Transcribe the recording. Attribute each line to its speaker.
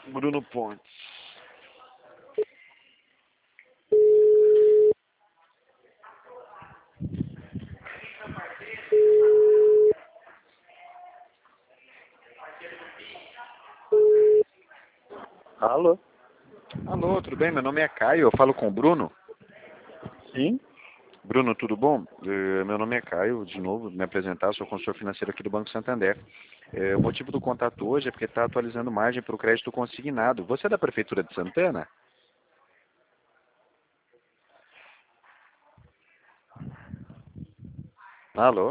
Speaker 1: Bruno Pontes.
Speaker 2: Alô?
Speaker 1: Alô, tudo bem? Meu nome é Caio, eu falo com o Bruno.
Speaker 2: Sim?
Speaker 1: Bruno, tudo bom? Meu nome é Caio, de novo, me apresentar, sou consultor financeiro aqui do Banco Santander. O motivo do contato hoje é porque está atualizando margem para o crédito consignado. Você é da Prefeitura de Santana? Alô?